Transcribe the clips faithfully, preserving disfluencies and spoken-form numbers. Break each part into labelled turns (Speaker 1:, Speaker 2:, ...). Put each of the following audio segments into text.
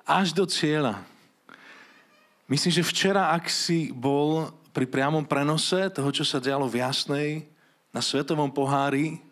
Speaker 1: Až do cieľa. Myslím, že včera, ak si bol pri priamom prenose toho, čo sa dialo v Jasnej, na Svetovom pohári,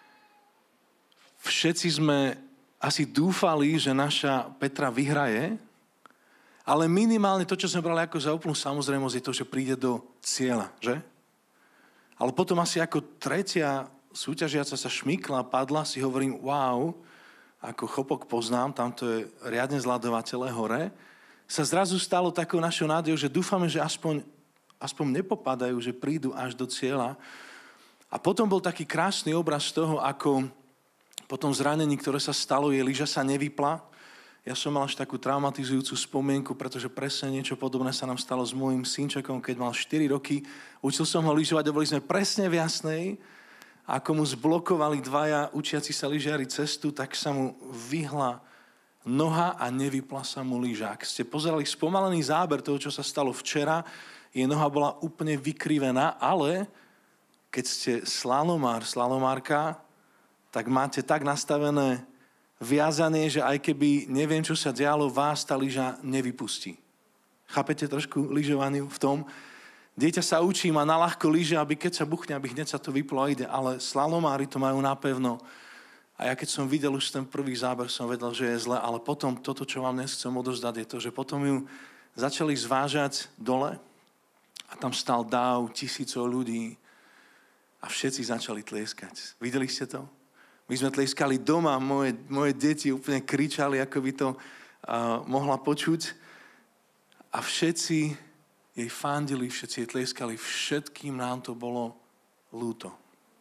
Speaker 1: všetci sme asi dúfali, že naša Petra vyhraje, ale minimálne to, čo sme brali ako za úplnú samozrejmosť, je to, že príde do cieľa, že? Ale potom asi ako tretia súťažiaca sa šmykla, padla, si hovorím, wow, ako Chopok poznám, tamto je riadne zľadovateľé hore, sa zrazu stalo takou našou nádejou, že dúfame, že aspoň, aspoň nepopadajú, že prídu až do cieľa. A potom bol taký krásny obraz toho, ako po tom zranení, ktoré sa stalo, je lyža sa nevypla. Ja som mal až takú traumatizujúcu spomienku, pretože presne niečo podobné sa nám stalo s môjim synčekom, keď mal štyri roky. Učil som ho lyžovať a boli sme presne v Jasnej. Ako mu zblokovali dvaja učiaci sa lyžiari cestu, tak sa mu vyhla noha a nevypla sa mu lyža. Ak ste pozerali spomalený záber toho, čo sa stalo včera, jej noha bola úplne vykrivená, ale keď ste slalomár, slalomárka, tak máte tak nastavené viazanie, že aj keby neviem, čo sa dialo, vás tá lyža nevypustí. Chápete trošku lyžovaniu v tom? Dieťa sa učí, má naľahko lyže, aby keď sa buchne, aby hneď sa to vyplo a ide, ale slalomári to majú napevno. A ja keď som videl už ten prvý záber, som vedel, že je zle, ale potom toto, čo vám dnes chcem odozdať, je to, že potom ju začali zvážať dole a tam stal dáv tisícov ľudí a všetci začali tlieskať. Videli ste to? My sme tlieskali doma, moje, moje deti úplne kričali, ako by to uh, mohla počuť. A všetci jej fandili, všetci jej tlieskali, všetkým nám to bolo ľúto.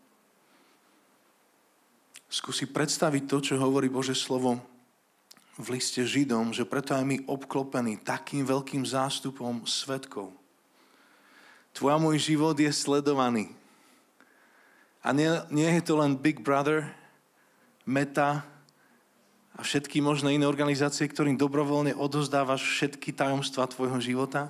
Speaker 1: Skúsi predstaviť to, čo hovorí Božie slovo v liste Židom, že preto aj my obklopení takým veľkým zástupom svedkov. Tvoj a môj život je sledovaný. A nie, nie je to len Big Brother, Meta a všetky možné iné organizácie, ktorým dobrovoľne odozdávaš všetky tajomstvá tvojho života,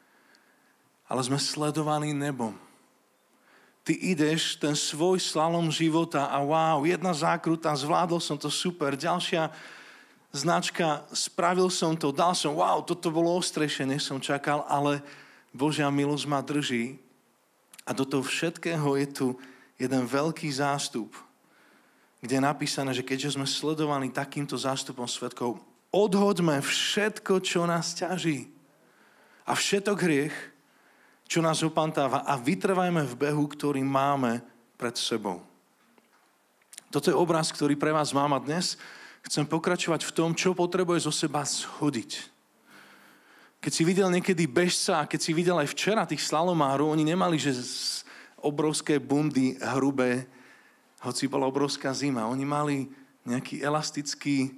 Speaker 1: ale sme sledovaní nebom. Ty ideš ten svoj slalom života a wow, jedna zákruta, zvládol som to super, ďalšia značka, spravil som to, dal som, wow, toto bolo ostrejšie, než som čakal, ale Božia milosť ma drží a do toho všetkého je tu jeden veľký zástup, kde je napísané, že keďže sme sledovaní takýmto zástupom svedkov, odhoďme všetko, čo nás ťaží a všetok hriech, čo nás opantáva a vytrvajme v behu, ktorý máme pred sebou. Toto je obraz, ktorý pre vás mám a dnes chcem pokračovať v tom, čo potrebuje zo seba shodiť. Keď si videl niekedy bežca a keď si videl aj včera tých slalomárov, oni nemali, že obrovské bundy hrubé, hoci bola obrovská zima. Oni mali nejaký elastický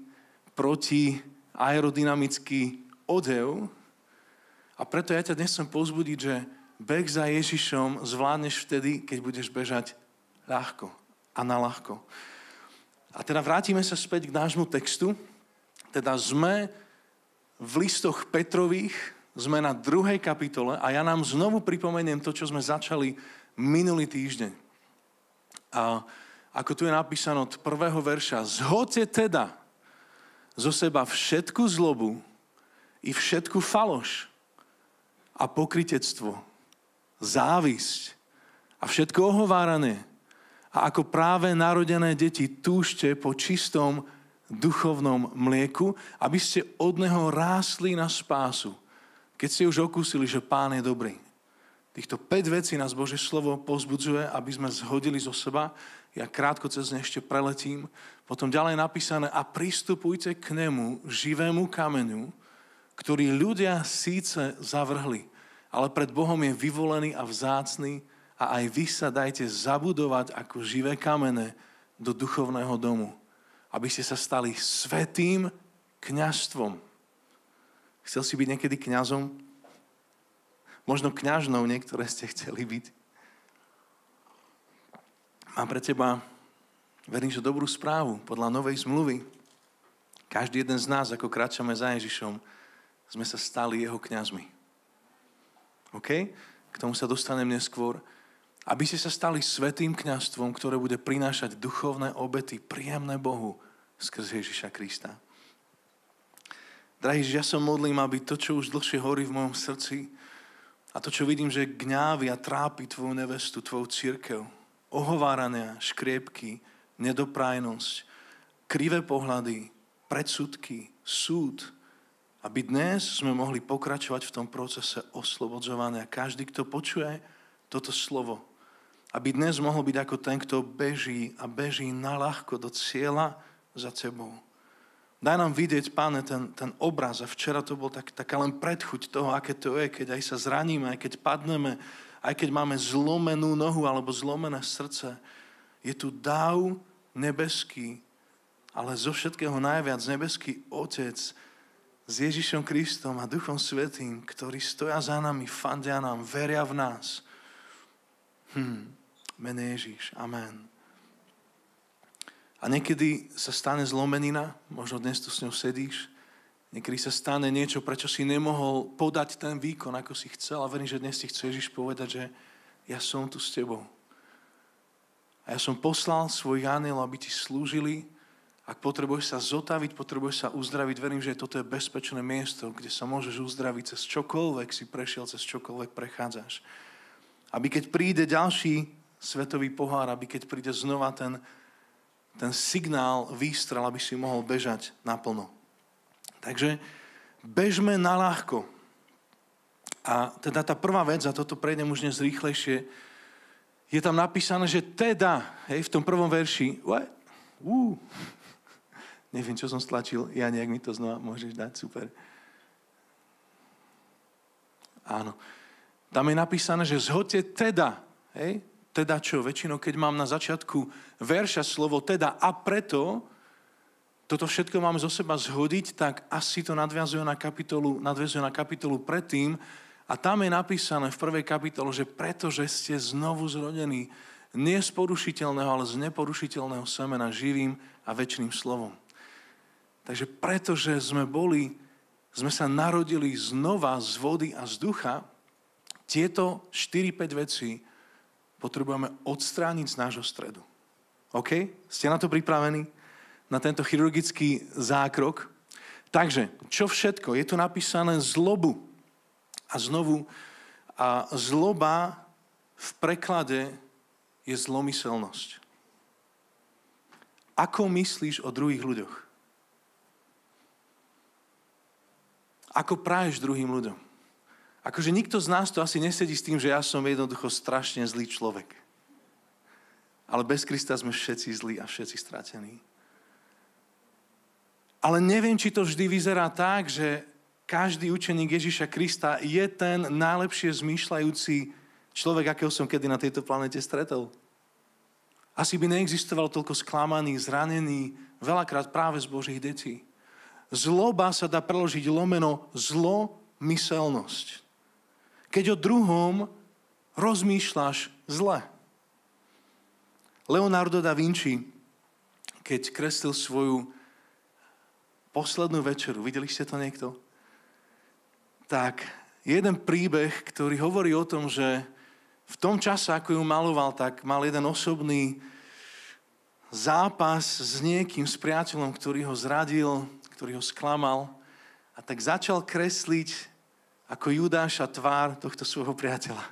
Speaker 1: protiaerodynamický odev a preto ja ťa dnes chcem povzbudiť, že beh za Ježišom zvládneš vtedy, keď budeš bežať ľahko a naľahko. A teda vrátime sa späť k nášmu textu. Teda sme v listoch Petrových, sme na druhej kapitole a ja nám znovu pripomeniem to, čo sme začali minulý týždeň. A ako tu je napísané od prvého verša, zhoďte teda zo seba všetku zlobu i všetku faloš a pokrytectvo, závisť a všetko ohovárané. A ako práve narodené deti túžte po čistom duchovnom mlieku, aby ste od neho rástli na spásu, keď ste už okúsili, že Pán je dobrý. Týchto päť vecí nás Božie slovo povzbudzuje, aby sme zhodili zo seba. Ja krátko cez ne ešte preletím. Potom ďalej napísané a pristupujte k nemu, živému kameňu, ktorý ľudia síce zavrhli, ale pred Bohom je vyvolený a vzácny a aj vy sa dajte zabudovať ako živé kamene do duchovného domu, aby ste sa stali svätým kňazstvom. Chcel si byť niekedy kňazom? Možno kňažnou niektoré ste chceli byť. Mám pre teba, verím, že dobrú správu. Podľa novej zmluvy, každý jeden z nás, ako kráčame za Ježišom, sme sa stali jeho kňazmi. OK? K tomu sa dostanem neskôr. Aby ste sa stali svätým kňazstvom, ktoré bude prinášať duchovné obety, príjemné Bohu skrz Ježiša Krista. Drahý, že ja sa modlím, aby to, čo už dlhšie horí v mojom srdci a to, čo vidím, že gňávi a trápi tvoju nevestu, tvoju cirkev, ohovárania, škriepky, nedoprajnosť, krivé pohľady, predsudky, súd, aby dnes sme mohli pokračovať v tom procese oslobodzovania. Každý, kto počuje toto slovo, aby dnes mohol byť ako ten, kto beží a beží naľahko do cieľa za tebou. Daj nám vidieť, Páne, ten, ten obraz. A včera to bol tak, taká len predchuť toho, aké to je, keď aj sa zraníme, aj keď padneme, aj keď máme zlomenú nohu alebo zlomené srdce. Je tu dáv nebeský, ale zo všetkého najviac nebeský Otec s Ježišom Kristom a Duchom Svätým, ktorí stoja za nami, fandia nám, veria v nás. Hm, mene Ježiš, amen. A niekedy sa stane zlomenina, možno dnes tu s ňou sedíš, niekedy sa stane niečo, prečo si nemohol podať ten výkon, ako si chcel. A verím, že dnes ti chce Ježiš povedať, že ja som tu s tebou. A ja som poslal svojich anielov, aby ti slúžili. Ak potrebuješ sa zotaviť, potrebuješ sa uzdraviť, verím, že toto je bezpečné miesto, kde sa môžeš uzdraviť cez čokoľvek si prešiel, cez čokoľvek prechádzaš. Aby keď príde ďalší svetový pohár, aby keď príde znova ten ten signál, výstrel, aby si mohol bežať naplno. Takže bežme naľahko. A teda tá prvá vec, a toto prejdem už dnes rýchlejšie, je tam napísané, že teda, hej, v tom prvom verši, what? Uh, neviem, čo som stlačil, ja nejak mi to znova môžeš dať, super. Áno. Tam je napísané, že zhoďte teda, hej, teda čo? Väčšinou, keď mám na začiatku verša slovo teda a preto, toto všetko máme zo seba zhodiť, tak asi to nadviazuje na kapitolu, nadviazuje na kapitolu predtým a tam je napísané v prvej kapitole, že pretože ste znovu zrodení nie z porušiteľného, ale z neporušiteľného semena živým a večným slovom. Takže pretože sme boli, sme sa narodili znova z vody a z ducha, tieto štyri päť vecí potrebujeme odstrániť z nášho stredu. OK? Ste na to pripravení? Na tento chirurgický zákrok? Takže, čo všetko? Je tu napísané zlobu. A znovu, a zloba v preklade je zlomyselnosť. Ako myslíš o druhých ľuďoch? Ako praješ druhým ľuďom? Akože nikto z nás to asi nesedí s tým, že ja som jednoducho strašne zlý človek. Ale bez Krista sme všetci zlí a všetci stratení. Ale neviem, či to vždy vyzerá tak, že každý učeník Ježiša Krista je ten najlepšie zmýšľajúci človek, akého som kedy na tejto planete stretol. Asi by neexistovalo toľko sklamaný, zranený, veľakrát práve z Božích detí. Zloba sa dá preložiť lomeno zlomyselnosť. Keď o druhom rozmýšľaš zle. Leonardo da Vinci, keď kreslil svoju poslednú večeru, videli ste to niekto? Tak, jeden príbeh, ktorý hovorí o tom, že v tom čase, ako ju maloval, tak mal jeden osobný zápas s niekým, s priateľom, ktorý ho zradil, ktorý ho sklamal. A tak začal kresliť ako Judáša tvár tohto svojho priateľa.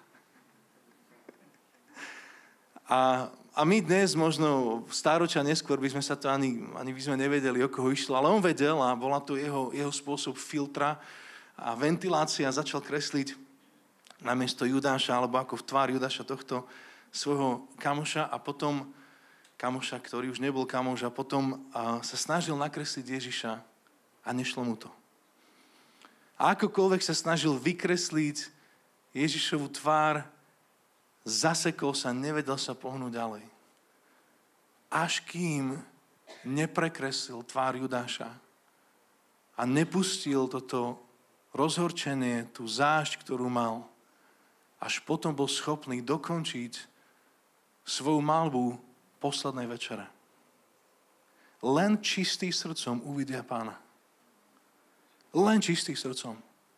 Speaker 1: A, a my dnes, možno v stáročia neskôr, by sme sa to ani, ani by sme nevedeli, o koho išlo, ale on vedel a bola to jeho, jeho spôsob filtra a ventilácia. Začal kresliť namiesto Judáša, alebo ako v tvár Judáša tohto svojho kamoša a potom kamoša, ktorý už nebol kamoš a potom a, sa snažil nakresliť Ježiša a nešlo mu to. A akokoľvek sa snažil vykresliť Ježišovu tvár, zasekol sa, nevedel sa pohnúť ďalej. Až kým neprekreslil tvár Judáša a nepustil toto rozhorčenie, tú zášť, ktorú mal, až potom bol schopný dokončiť svoju maľbu poslednej večere. Len čistý srdcom uvidia Pána. Len čistý srdcom.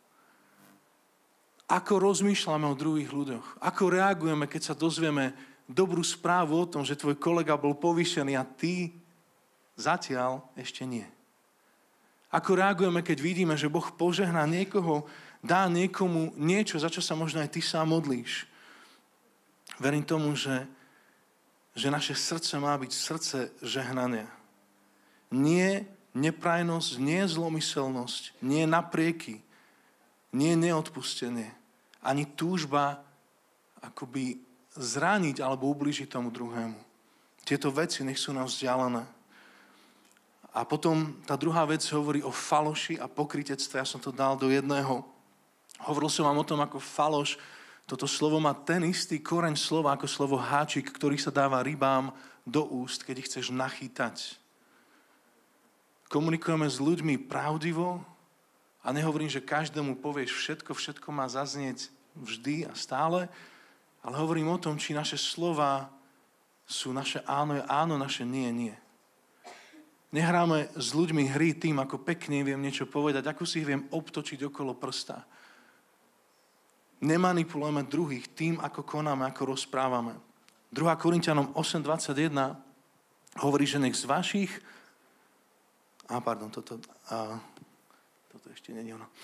Speaker 1: Ako rozmýšľame o druhých ľuďoch? Ako reagujeme, keď sa dozvieme dobrú správu o tom, že tvoj kolega bol povýšený a ty zatiaľ ešte nie? Ako reagujeme, keď vidíme, že Boh požehná niekoho, dá niekomu niečo, za čo sa možno aj ty sám modlíš. Verím tomu, že, že naše srdce má byť srdce žehnania. Nie neprajnosť, nie zlomyselnosť, nie naprieky, nie neodpustenie, ani túžba akoby zraniť alebo ublížiť tomu druhému. Tieto veci nech sú nám vzdialené. A potom tá druhá vec hovorí o faloši a pokrytectve. Ja som to dal do jedného. Hovoril som vám o tom, ako faloš, toto slovo má ten istý koreň slova ako slovo háčik, ktorý sa dáva rybám do úst, keď ich chceš nachytať. Komunikujeme s ľuďmi pravdivo a nehovorím, že každému povieš všetko, všetko má zaznieť vždy a stále, ale hovorím o tom, či naše slova sú naše áno je áno, naše nie nie. Nehráme s ľuďmi hry tým, ako pekne viem niečo povedať, ako si ich viem obtočiť okolo prsta. Nemanipulujeme druhých tým, ako konáme, ako rozprávame. druhá Korinťanom osem dvadsaťjeden hovorí, že nech z vašich... Á, pardon, toto... Á, toto ešte nie je ono.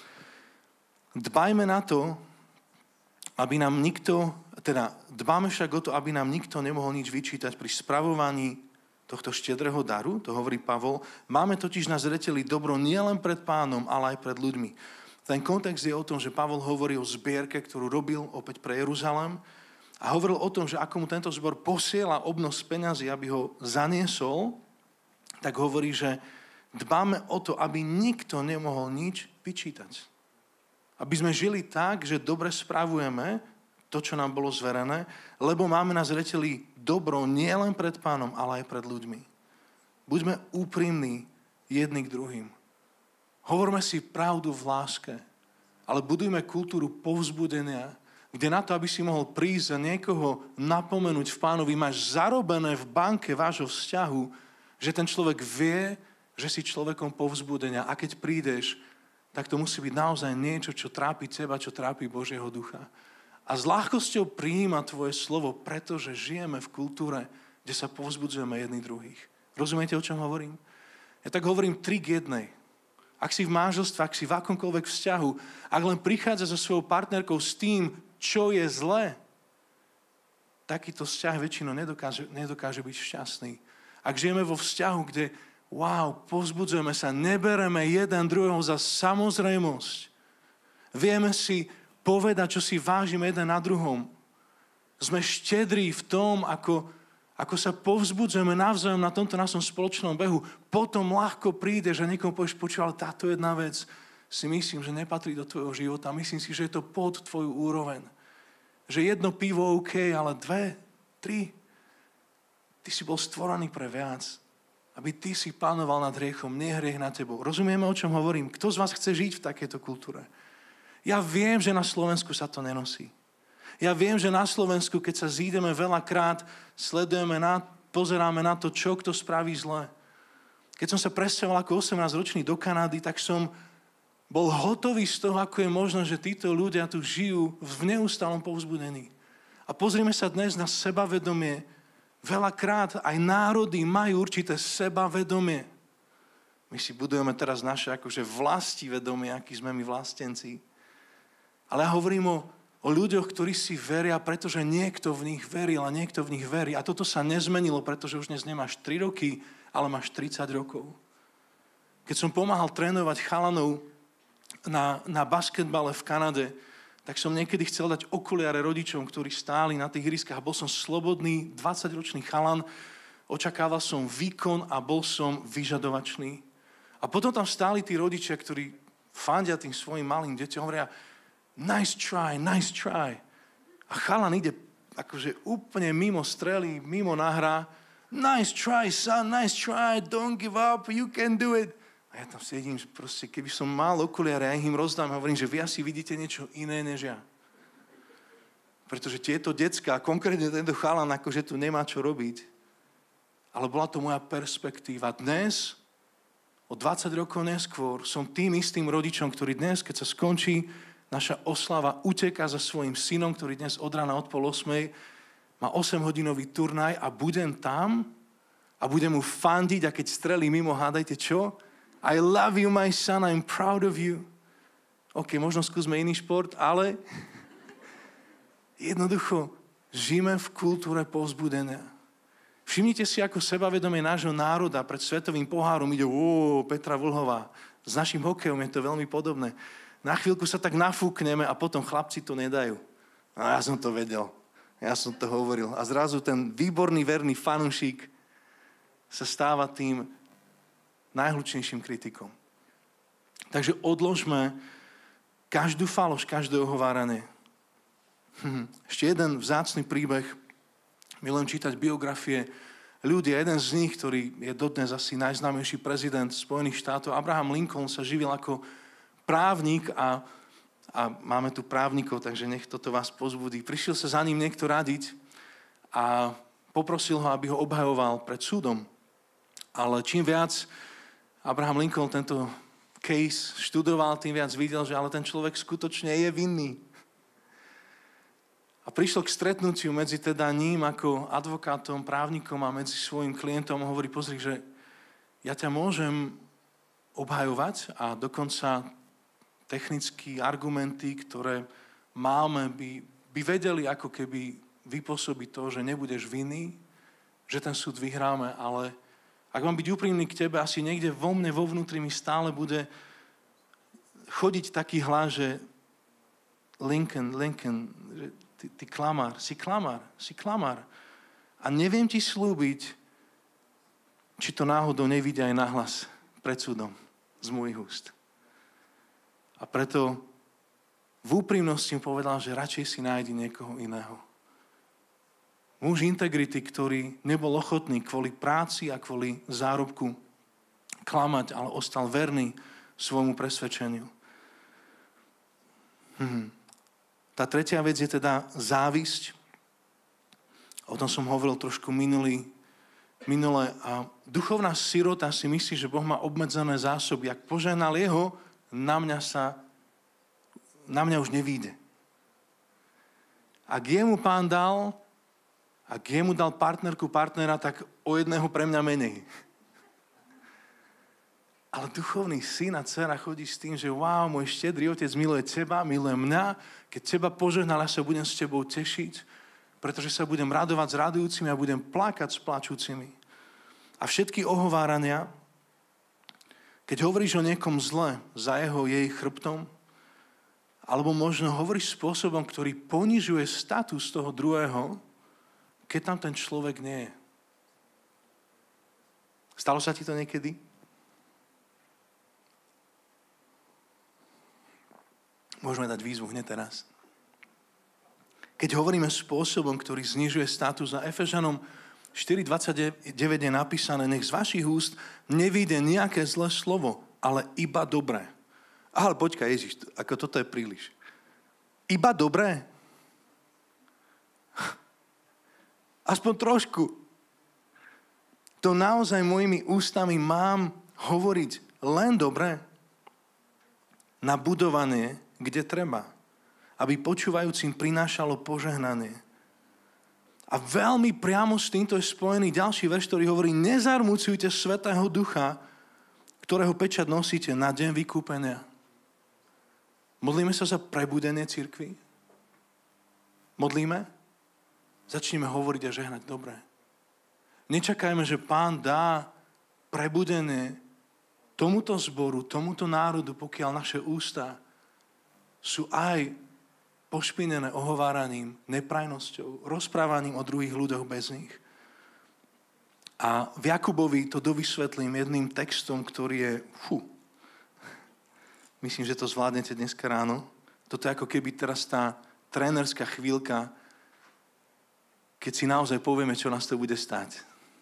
Speaker 1: Dbajme na to, aby nám nikto... Teda, dbáme však o to, aby nám nikto nemohol nič vyčítať pri spravovaní tohto štedrého daru, to hovorí Pavol. Máme totiž na zreteli dobro nielen pred Pánom, ale aj pred ľuďmi. Ten kontext je o tom, že Pavol hovorí o zbierke, ktorú robil opäť pre Jeruzalém a hovoril o tom, že ako mu tento zbor posiela obnos peňazí, aby ho zaniesol, tak hovorí, že dbáme o to, aby nikto nemohol nič vyčítať. Aby sme žili tak, že dobre spravujeme to, čo nám bolo zverené, lebo máme na zreteli dobro nie len pred Pánom, ale aj pred ľuďmi. Buďme úprimní jedni k druhým. Hovorme si pravdu v láske, ale budujme kultúru povzbudenia, kde na to, aby si mohol prísť a niekoho napomenúť v Pánovi, máš zarobené v banke vášho vzťahu, že ten človek vie, že si človekom povzbudenia. A keď prídeš, tak to musí byť naozaj niečo, čo trápi teba, čo trápi Božieho ducha. A s ľahkosťou prijíma tvoje slovo, pretože žijeme v kultúre, kde sa povzbudzujeme jedných druhých. Rozumiete, o čom hovorím? Ja tak hovorím tri k jednej. Ak si v manželstve, ak si v akomkoľvek vzťahu, ak len prichádza so svojou partnerkou s tým, čo je zlé, takýto vzťah väčšinou nedokáže, nedokáže byť šťastný. Ak žijeme vo vzťahu, kde wow, povzbudzujeme sa, nebereme jeden druhého za samozrejmosť. Vieme si povedať, čo si vážime jeden na druhom. Sme štedrí v tom, ako, ako sa povzbudzujeme navzájom na tomto našom spoločnom behu. Potom ľahko prídeš a niekomu povieš, počuj, ale táto jedna vec si myslím, že nepatrí do tvojho života. Myslím si, že je to pod tvoju úroveň. Že jedno pivo OK, ale dve, tri. Ty si bol stvorený pre viac. Aby ty si plánoval nad hriechom, nie hriech nad tebou. Rozumieme, o čom hovorím? Kto z vás chce žiť v takejto kultúre? Ja viem, že na Slovensku sa to nenosí. Ja viem, že na Slovensku, keď sa zídeme veľakrát, sledujeme, na, pozeráme na to, čo kto spraví zle. Keď som sa presťahoval ako osemnásťročný do Kanady, tak som bol hotový z toho, ako je možné, že títo ľudia tu žijú v neustálom povzbudení. A pozrime sa dnes na sebavedomie. Veľakrát aj národy majú určité sebavedomie. My si budujeme teraz naše akože vlastivedomie, akí sme my vlastenci. Ale ja hovorím o, o ľuďoch, ktorí si veria, pretože niekto v nich veril a niekto v nich verí. A toto sa nezmenilo, pretože už dnes nemáš tri roky, ale máš tridsať rokov. Keď som pomáhal trénovať chalanov na, na basketbale v Kanade, tak som niekedy chcel dať okuliare rodičom, ktorí stáli na tých ihriskách. Bol som slobodný, dvadsaťročný chalan, očakával som výkon a bol som vyžadovačný. A potom tam stáli tí rodičia, ktorí fandia tým svojim malým deťom, hovoria, nice try, nice try. A chalan ide akože úplne mimo strely, mimo nahra. Nice try, son, nice try, don't give up, you can do it. A ja tam sedím, že proste, keby som mal okuliare, ja im rozdám, hovorím, že vy asi vidíte niečo iné než ja. Pretože tieto decká, konkrétne tento chalan, akože tu nemá čo robiť. Ale bola to moja perspektíva. Dnes, o dvadsať rokov neskôr, som tým istým rodičom, ktorý dnes, keď sa skončí naša oslava, uteká za svojím synom, ktorý dnes od rána od pol osmej má osemhodinový turnaj a budem tam a budem mu fandiť a keď strelí mimo, hádajte čo? I love you, my son, I'm proud of you. OK, možno skúsme iný šport, ale jednoducho žijeme v kultúre povzbudenia. Všimnite si, ako sebavedomie nášho národa pred svetovým pohárom ide, ó, Petra Vlhová. S našim hokejom je to veľmi podobné. Na chvíľku sa tak nafúkneme a potom chlapci to nedajú. A ja som to vedel. Ja som to hovoril. A zrazu ten výborný, verný fanúšik sa stáva tým najhlučnejším kritikom. Takže odložme každú faloš, každé ohováranie. Hm. Ešte jeden vzácny príbeh. Milujem čítať biografie ľudí. Jeden z nich, ktorý je dodnes asi najznámejší prezident Spojených štátov, Abraham Lincoln, sa živil ako právnik a, a máme tu právnikov, takže nech toto vás pozbudí. Prišiel sa za ním niekto radiť a poprosil ho, aby ho obhajoval pred súdom. Ale čím viac Abraham Lincoln tento case študoval, tým viac videl, že ale ten človek skutočne je vinný. A prišlo k stretnutiu medzi teda ním ako advokátom, právnikom a medzi svojim klientom a hovorí, pozri, že ja ťa môžem obhajovať a dokonca technické argumenty, ktoré máme, by, by vedeli ako keby vypôsobiť to, že nebudeš vinný, že ten súd vyhráme, ale ak mám byť úprimný k tebe, asi niekde vo mne, vo vnútri mi stále bude chodiť taký hlas, že Lincoln, Lincoln, že Ty, ty klamár, si klamár, si klamár. A neviem ti slúbiť, či to náhodou nevidia aj nahlas pred súdom z mojich úst. A preto v úprimnosti mu povedal, že radšej si nájdi niekoho iného. Muž integrity, ktorý nebol ochotný kvôli práci a kvôli zárobku klamať, ale ostal verný svojmu presvedčeniu. Hm. Tá tretia vec je teda závisť. O tom som hovoril trošku minulý, minule. A duchovná sirota si myslí, že Boh má obmedzené zásoby. Ak požehnal jeho, na mňa sa, na mňa už nevíde. Ak jemu Pán dal, ak jemu dal partnerku, partnera, tak o jedného pre mňa menej. Ale duchovný syn a dcera chodí s tým, že wow, môj štedrý otec miluje teba, miluje mňa. Keď teba požehnal, ja sa budem s tebou tešiť, pretože sa budem radovať s radujúcimi a budem plakať s plačúcimi. A všetky ohovárania, keď hovoríš o niekom zle za jeho, jej chrbtom, alebo možno hovoríš spôsobom, ktorý ponižuje status toho druhého, keď tam ten človek nie je. Stalo sa ti to niekedy? Môžeme dať výzvu hneď teraz. Keď hovoríme spôsobom, ktorý znižuje status, na Efežanom štyri dvadsaťdeväť je napísané, nech z vašich úst nevyjde nejaké zlé slovo, ale iba dobré. Ale počkaj, Ježiš, ako toto je príliš. Iba dobré? Aspoň trošku. To naozaj mojimi ústami mám hovoriť len dobré? Na budovanie, kde treba, aby počúvajúcim prinášalo požehnanie. A veľmi priamo s týmto je spojený ďalší verš, ktorý hovorí, nezarmucujte Svätého Ducha, ktorého pečať nosíte na deň vykúpenia. Modlíme sa za prebudenie cirkvi? Modlíme? Začneme hovoriť a žehnať dobre. Nečakajme, že Pán dá prebudenie tomuto zboru, tomuto národu, pokiaľ naše ústa sú aj pošpinené ohováraním, neprajnosťou, rozprávaním o druhých ľuďoch bez nich. A v Jakubovi to dovysvetlím jedným textom, ktorý je, fú, myslím, že to zvládnete dneska ráno. Toto je ako keby teraz tá trénerská chvíľka, keď si naozaj povieme, čo nás to bude stáť.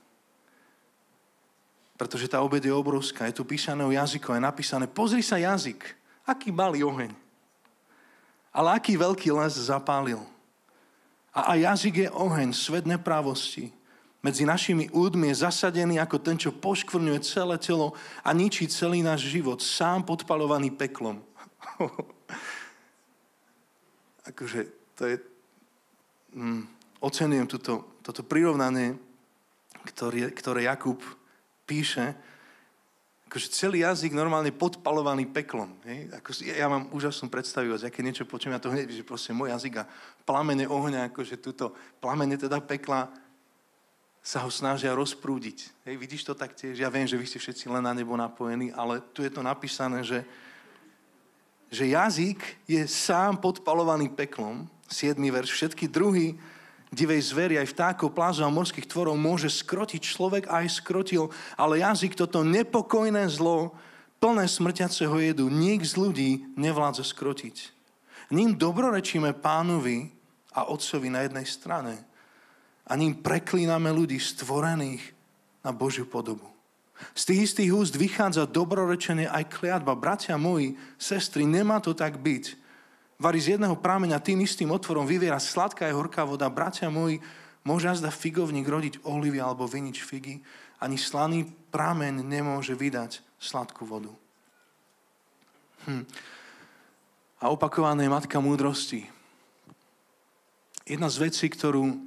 Speaker 1: Pretože tá obed je obrovská, je tu písané o jazyku, je napísané, pozri sa jazyk, aký malý oheň. Ale aký veľký les zapálil. A aj jazyk je oheň, svet neprávosti. Medzi našimi údmi je zasadený ako ten, čo poškvrňuje celé telo a ničí celý náš život, sám podpalovaný peklom. Akože to je... Mm, ocenujem túto, toto prirovnanie, ktoré, ktoré Jakub píše, Akože celý jazyk normálne podpalovaný peklom. Hej? Ako, ja mám úžasnú predstavivosť, ja keď niečo počujem, ja to hneď, že proste môj jazyk a plamene ohňa, akože túto plamene teda pekla sa ho snažia rozprúdiť. Hej? Vidíš to tak tiež? Ja viem, že vy ste všetci len na nebo napojení, ale tu je to napísané, že, že jazyk je sám podpalovaný peklom, siedmy verš, všetky druhy divej zveri, aj vtákov, plázov a morských tvorov môže skrotiť človek aj skrotil, ale jazyk toto nepokojné zlo, plné smrťaceho jedu, nik z ľudí nevládze skrotiť. Ním dobrorečíme Pánovi a Otcovi na jednej strane a ním preklíname ľudí stvorených na Božiu podobu. Z tých istých úst vychádza dobrorečenie aj kliatba. Bratia moji, sestry, nemá to tak byť. Vari z jedného prameňa tým istým otvorom vyviera sladká aj horká voda. Bratia moji, môže azda figovník rodiť olivy alebo vinič figy. Ani slaný prameň nemôže vydať sladkú vodu. Hm. A opakovaná je matka múdrosti. Jedna z vecí, ktorú,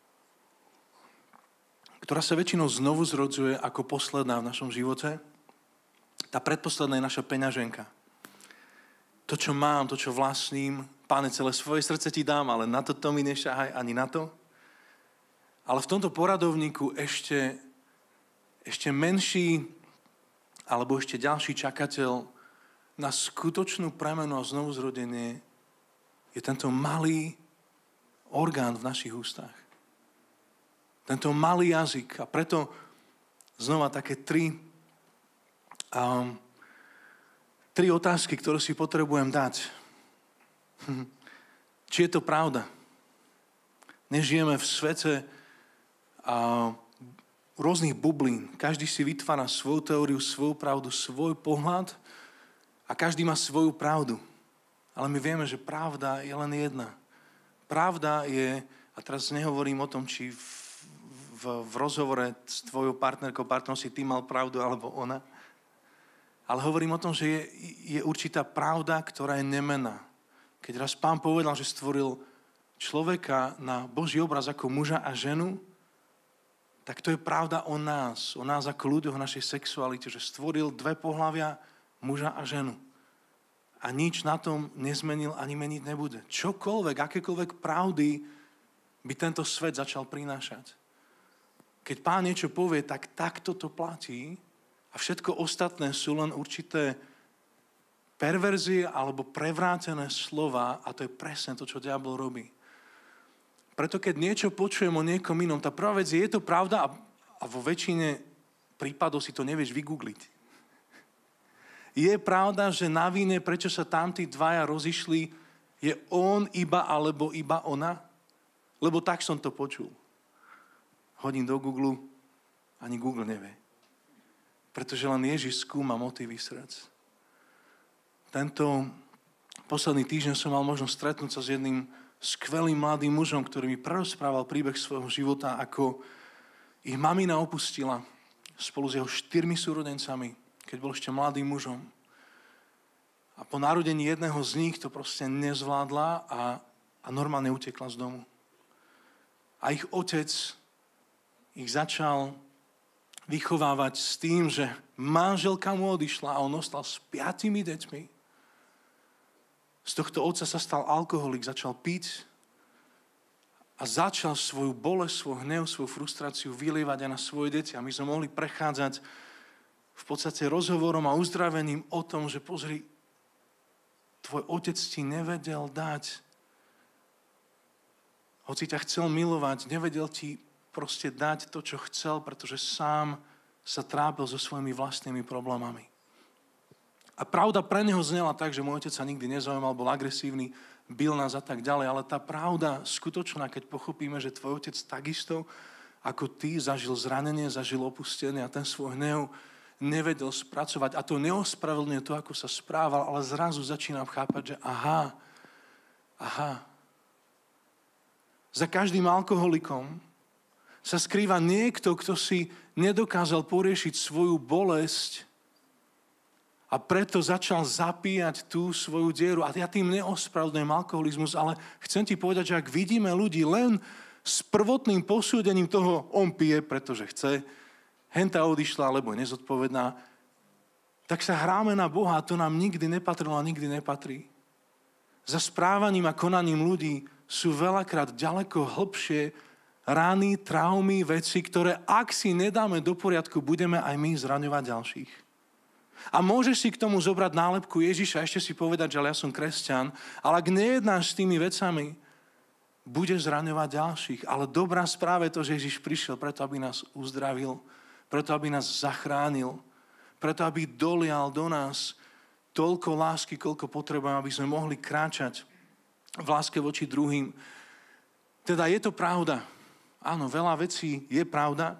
Speaker 1: ktorá sa väčšinou znovu zrodzuje ako posledná v našom živote, tá predposledná je naša peňaženka. To, čo mám, to, čo vlastním, Páne, celé svoje srdce ti dám, ale na toto mi nešahaj ani na to. Ale v tomto poradovníku ešte, ešte menší alebo ešte ďalší čakateľ na skutočnú premenu a znovuzrodenie je tento malý orgán v našich ústach. Tento malý jazyk. A preto znova také tri um, Tri otázky, ktoré si potrebujem dať. Či je to pravda? Nežijeme v svete a, rôznych bublín. Každý si vytvára svoju teóriu, svoju pravdu, svoj pohľad a každý má svoju pravdu. Ale my vieme, že pravda je len jedna. Pravda je, a teraz nehovorím o tom, či v, v, v rozhovore s tvojou partnerkou, partnerom si ty mal pravdu, alebo ona. Ale hovorím o tom, že je, je určitá pravda, ktorá je nemenná. Keď raz Pán povedal, že stvoril človeka na Boží obraz ako muža a ženu, tak to je pravda o nás, o nás ako ľuďoch, o našej sexualite, že stvoril dve pohlavia, muža a ženu. A nič na tom nezmenil ani meniť nebude. Čokoľvek, akékoľvek pravdy by tento svet začal prinášať. Keď Pán niečo povie, tak takto to platí. A všetko ostatné sú len určité perverzie alebo prevrátené slova a to je presne to, čo diabol robí. Preto keď niečo počujem o niekom inom, tá prvá vec je, je to pravda a, a vo väčšine prípadov si to nevieš vygoogliť. Je pravda, že na vine, prečo sa tam tí dvaja rozišli, je on iba alebo iba ona? Lebo tak som to počul. Hodím do Google, ani Google nevie. Pretože len Ježiš skúma motívy srdc. Tento posledný týždeň som mal možnosť stretnúť sa s jedným skvelým mladým mužom, ktorý mi prerozprával príbeh svojho života, ako ich mamina opustila spolu s jeho štyrmi súrodencami, keď bol ešte mladým mužom. A po narodení jedného z nich to proste nezvládla a, a normálne utekla z domu. A ich otec ich začal vychovávať s tým, že manželka mu odišla a on ostal s piatimi deťmi. Z tohto otca sa stal alkoholik, začal piť a začal svoju bolesť, svoj hnev, svoju frustráciu vylievať aj na svoje deti. A my sme mohli prechádzať v podstate rozhovorom a uzdravením o tom, že pozri, tvoj otec ti nevedel dať. Hoci ťa chcel milovať, nevedel ti proste dať to, čo chcel, pretože sám sa trápil so svojimi vlastnými problémami. A pravda pre neho znela tak, že môj otec sa nikdy nezaujímal, bol agresívny, bil nás a tak ďalej, ale tá pravda skutočná, keď pochopíme, že tvoj otec takisto ako ty zažil zranenie, zažil opustenie a ten svoj hnev nevedel spracovať. A to neospravedlňuje to, ako sa správal, ale zrazu začínam chápať, že aha, aha, za každým alkoholikom sa skrýva niekto, kto si nedokázal poriešiť svoju bolesť a preto začal zapíjať tú svoju dieru. A ja tým neospravedlňujem alkoholizmus, ale chcem ti povedať, že ak vidíme ľudí len s prvotným posúdením toho, on pije, pretože chce, henta odišla, alebo je nezodpovedná, tak sa hráme na Boha a to nám nikdy nepatrilo a nikdy nepatrí. Za správaním a konaním ľudí sú veľakrát ďaleko hlbšie rány, traumy, veci, ktoré ak si nedáme do poriadku, budeme aj my zraňovať ďalších. A môžeš si k tomu zobrať nálepku Ježiša a ešte si povedať, že ja som kresťan, ale ak nejednáš s tými vecami, budeš zraňovať ďalších. Ale dobrá správa je to, že Ježiš prišiel preto, aby nás uzdravil, preto, aby nás zachránil, preto, aby dolial do nás toľko lásky, koľko potrebujeme, aby sme mohli kráčať v láske voči druhým. Teda je to pravda. Áno, veľa vecí je pravda.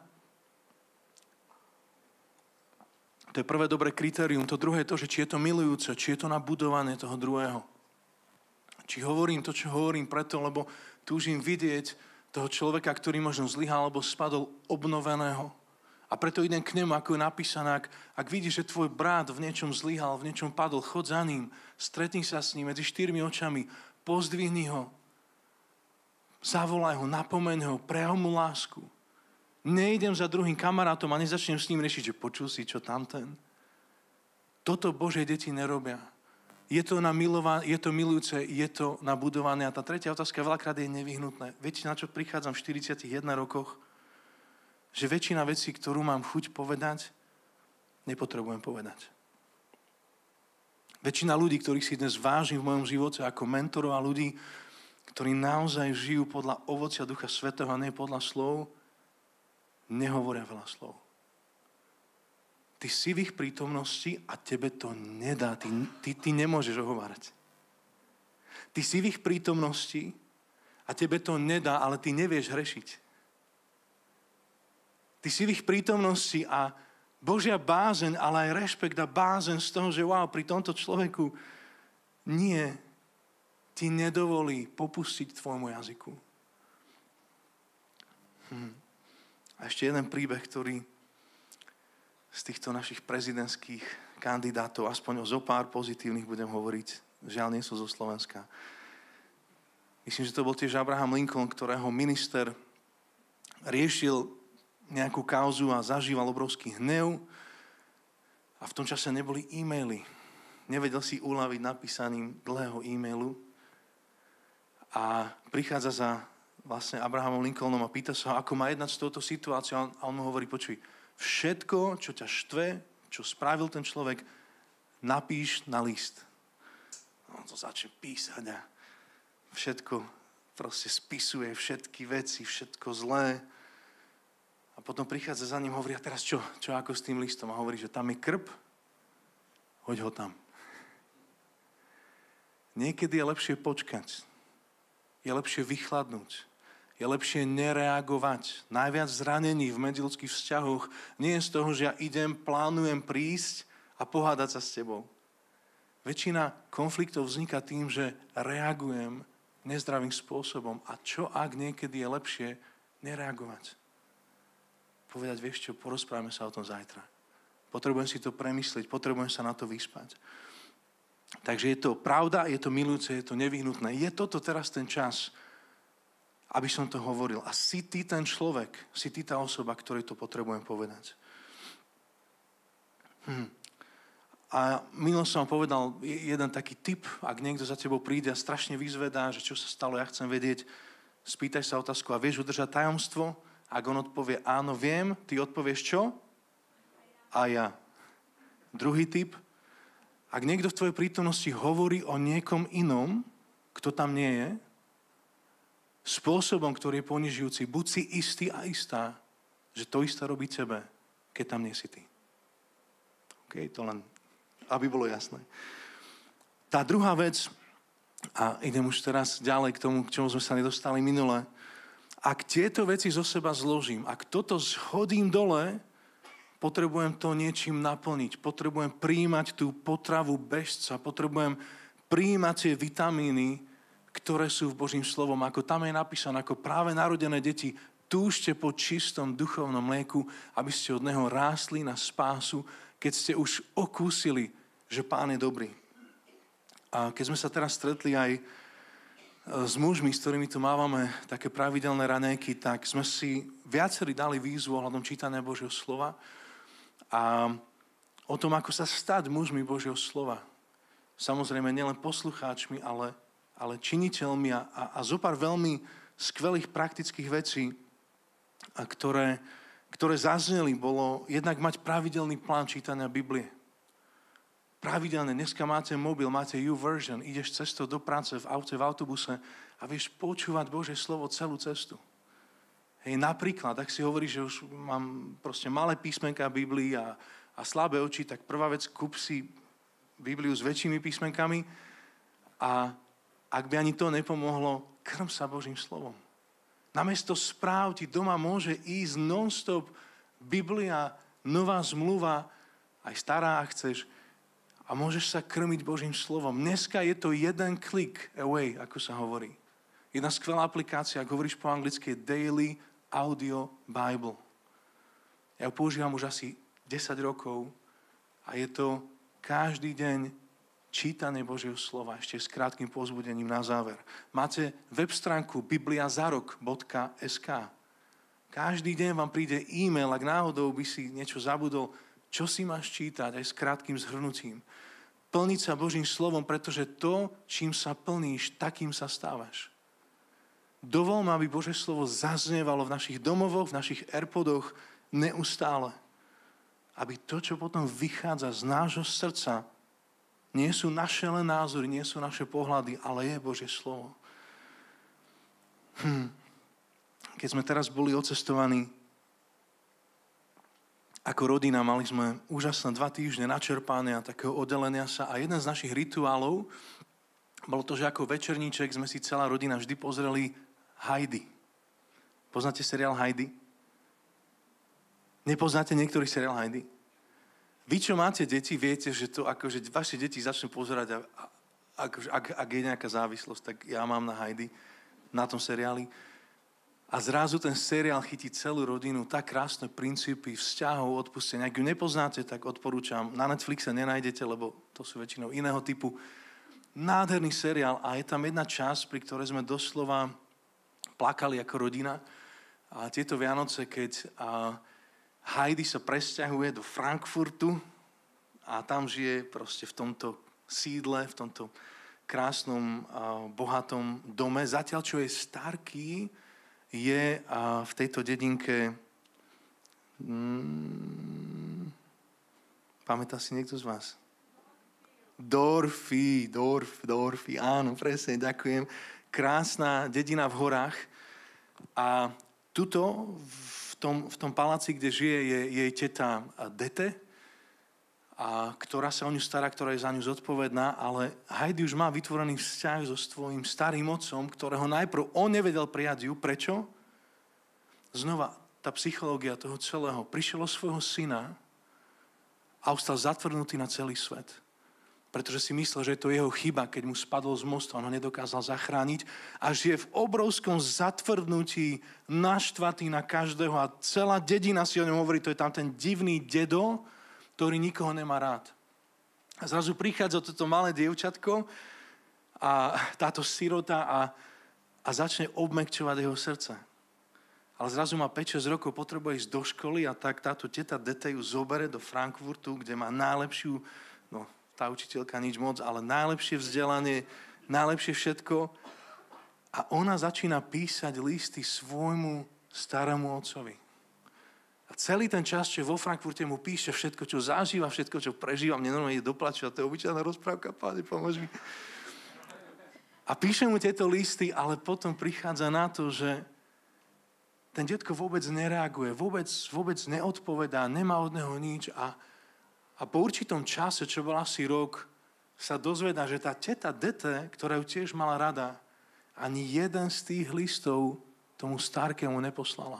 Speaker 1: To je prvé dobré kritérium. To druhé je to, že či je to milujúce, či je to nabudovanie toho druhého. Či hovorím to, čo hovorím preto, lebo túžim vidieť toho človeka, ktorý možno zlyhal alebo spadol, obnoveného. A preto idem k nemu, ako je napísané, ak, ak vidíš, že tvoj brat v niečom zlyhal, v niečom padol, chod za ním, stretni sa s ním medzi štyrmi očami, pozdvihni ho, zavolaj ho, napomeň ho, prejav mu lásku. Nejdem za druhým kamarátom a nezačnem s ním riešiť, že počul si, čo tamten. Toto Božie deti nerobia. Je to, na milova, je to milujúce, je to na budovanie. A tá tretia otázka veľakrát je nevyhnutné. Viete, na čo prichádzam v štyridsiatich jeden rokoch? Že väčšina vecí, ktorú mám chuť povedať, nepotrebujem povedať. Väčšina ľudí, ktorých si dnes vážim v mojom živote ako mentorov a ľudí, ktorí naozaj žijú podľa ovocia Ducha Svätého a nie podľa slov, nehovoria veľa slov. Ty si v ich prítomnosti a tebe to nedá. Ty, ty, ty nemôžeš ohovárať. Ty si v ich prítomnosti a tebe to nedá, ale ty nevieš hrešiť. Ty si v ich prítomnosti a Božia bázeň, ale aj rešpekt a bázeň z toho, že wow, pri tomto človeku nie ti nedovolí popustiť tvojmu jazyku. Hm. A ešte jeden príbeh, ktorý z týchto našich prezidentských kandidátov, aspoň o zo pár pozitívnych budem hovoriť, žiaľ nie sú zo Slovenska. Myslím, že to bol tiež Abraham Lincoln, ktorého minister riešil nejakú kauzu a zažíval obrovský hnev a v tom čase neboli e-maily. Nevedel si uľaviť napísaním dlhého e-mailu a prichádza za vlastne Abrahamom Lincolnom a pýta sa, ako má jednať s touto situáciou a on mu hovorí, počuj, všetko, čo ťa štve, čo spravil ten človek, napíš na list. On to začne písať a všetko proste spisuje, všetky veci, všetko zlé. A potom prichádza za ním, hovorí, a teraz čo? Čo ako s tým listom? A hovorí, že tam je krb, hoď ho tam. Niekedy je lepšie počkať. Je lepšie vychladnúť. Je lepšie nereagovať. Najviac zranení v medziľudských vzťahoch nie je z toho, že ja idem, plánujem prísť a pohádať sa s tebou. Väčšina konfliktov vzniká tým, že reagujem nezdravým spôsobom. A čo ak niekedy je lepšie nereagovať? Povedať, vieš čo, porozprávame sa o tom zajtra. Potrebujem si to premyslieť, potrebujem sa na to vyspať. Takže je to pravda, je to milujúce, je to nevyhnutné. Je toto teraz ten čas, aby som to hovoril. A si ty ten človek, si ty tá osoba, ktorej to potrebujem povedať. Hm. A minulo som vám povedal jeden taký tip, ak niekto za tebou príde a strašne vyzvedá, že čo sa stalo, ja chcem vedieť, spýtaj sa otázku a vieš udržať tajomstvo? Ak on odpovie áno, viem, ty odpovieš čo? A ja. Druhý tip. Ak niekto v tvojej prítomnosti hovorí o niekom inom, kto tam nie je, spôsobom, ktorý je ponižujúci, buď si istý a istá, že to isté robí tebe, keď tam nie si ty. OK, to len, aby bolo jasné. Tá druhá vec, a idem už teraz ďalej k tomu, k čomu sme sa nedostali minule, ak tieto veci zo seba zložím, ak toto zhodím dole, potrebujem to niečím naplniť. Potrebujem prijímať tú potravu bežca. Potrebujem prijímať tie vitamíny, ktoré sú v Božím slovom. Ako tam je napísané, ako práve narodené deti, túžte po čistom duchovnom mlieku, aby ste od neho rástli na spásu, keď ste už okúsili, že Pán je dobrý. A keď sme sa teraz stretli aj s mužmi, s ktorými tu mávame také pravidelné raňajky, tak sme si viacerí dali výzvu ohľadom čítania Božieho slova. A o tom, ako sa stať mužmi Božieho slova. Samozrejme, nielen poslucháčmi, ale, ale činiteľmi a, a, a zopár veľmi skvelých praktických vecí, a ktoré, ktoré zazneli, bolo jednak mať pravidelný plán čítania Biblie. Pravidelne, dneska máte mobil, máte YouVersion, ideš cestou do práce, v aute, v autobuse a vieš počúvať Božie slovo celú cestu. Hej, napríklad, ak si hovoríš, že už mám proste malé písmenka Biblii a, a slabé oči, tak prvá vec, kúp si Bibliu s väčšími písmenkami a ak by ani to nepomohlo, krm sa Božím slovom. Namiesto správ ti doma môže ísť non-stop Biblia, nová zmluva, aj stará, ak chceš, a môžeš sa krmiť Božím slovom. Dneska je to jeden click away, ako sa hovorí. Jedna skvelá aplikácia, ak hovoríš po anglicky, je Daily Audio Bible. Ja ju používam už asi desať rokov a je to každý deň čítanie Božieho slova, ešte s krátkym povzbudením na záver. Máte web stránku bibliazarok bodka es ká. Každý deň vám príde e-mail, ak náhodou by si niečo zabudol, čo si máš čítať, aj s krátkym zhrnutím. Plniť sa Božím slovom, pretože to, čím sa plníš, takým sa stávaš. Dovolme, aby Božie slovo zaznievalo v našich domovoch, v našich airpodoch neustále. Aby to, čo potom vychádza z nášho srdca, nie sú naše len názory, nie sú naše pohľady, ale je Božie slovo. Hm. Keď sme teraz boli odcestovaní ako rodina, mali sme úžasné dva týždne načerpania, takého oddelenia sa a jeden z našich rituálov bolo to, že ako večerníček sme si celá rodina vždy pozreli Heidi. Poznáte seriál Heidi? Nepoznáte niektorý seriál Heidi? Vy, čo máte deti, viete, že to akože vaše deti začnú pozerať a, a akože, ak, ak je nejaká závislosť, tak ja mám na Heidi, na tom seriáli. A zrazu ten seriál chytí celú rodinu, tak krásne princípy, vzťahov, odpustenia. Ak ju nepoznáte, tak odporúčam. Na Netflixe nenájdete, lebo to sú väčšinou iného typu. Nádherný seriál a je tam jedna časť, pri ktorej sme doslova plakali ako rodina. A tieto Vianoce, keď a Heidi sa presťahuje do Frankfurtu a tam žije proste v tomto sídle, v tomto krásnom, a bohatom dome. Zatiaľ, čo je Starký, je a v tejto dedinke... Hmm, pamätá si niekto z vás? Dorfy, Dorf, Dorfy, áno, presne, ďakujem. Krásna dedina v horách. A tuto, v tom, v tom paláci, kde žije, je jej teta Dete, a ktorá sa o ňu stará, ktorá je za ňu zodpovedná, ale Heidi už má vytvorený vzťah so svojím starým otcom, ktorého najprv on nevedel prijať ju. Prečo? Znova, tá psychológia toho celého. Prišiel o svojho syna a ostal zatvrdnutý na celý svet. Pretože si myslel, že je to jeho chyba, keď mu spadol z mostu, on ho nedokázal zachrániť a žije v obrovskom zatvrdnutí, naštvatý na každého a celá dedina si o ňom hovorí, to je tam ten divný dedo, ktorý nikoho nemá rád. A zrazu prichádza toto malé dievčatko a táto sirota a, a začne obmekčovať jeho srdce. Ale zrazu má päť šesť rokov, potrebuje ísť do školy a tak táto teta Dete ju zobere do Frankfurtu, kde má najlepšiu, no tá učiteľka nič moc, ale najlepšie vzdelanie, najlepšie všetko. A ona začína písať listy svojmu starému otcovi. A celý ten čas, čo vo Frankfurte mu píše všetko, čo zažíva, všetko, čo prežíva, mne normálne ide doplaču, a to je obyčajná rozprávka, Páne, pomôž mi. A píše mu tieto listy, ale potom prichádza na to, že ten detko vôbec nereaguje, vôbec, vôbec neodpovedá, nemá od neho nič a, a po určitom čase, čo bol asi rok, sa dozvedá, že tá teta Dete, ktorá ju tiež mala rada, ani jeden z tých listov tomu Starkému neposlala.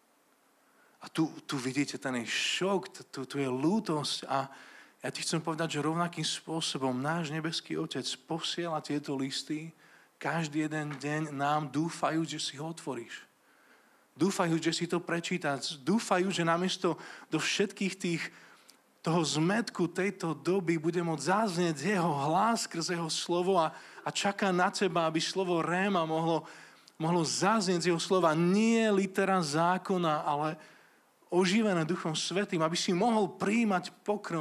Speaker 1: A tu, tu vidíte ten šok, tu, tu je lútosť a ja ti chcem povedať, že rovnakým spôsobom náš nebeský Otec posiela tieto listy každý jeden deň nám, dúfajú, že si ho otvoríš. Dúfajú, že si to prečítaš. Dúfajú, že namiesto do všetkých tých toho zmätku tejto doby bude môcť zaznieť jeho hlas skrze jeho slovo a, a čaká na teba, aby slovo réma mohlo, mohlo zaznieť z jeho slova. Nie litera zákona, ale oživené Duchom Svätým, aby si mohol prijímať pokrm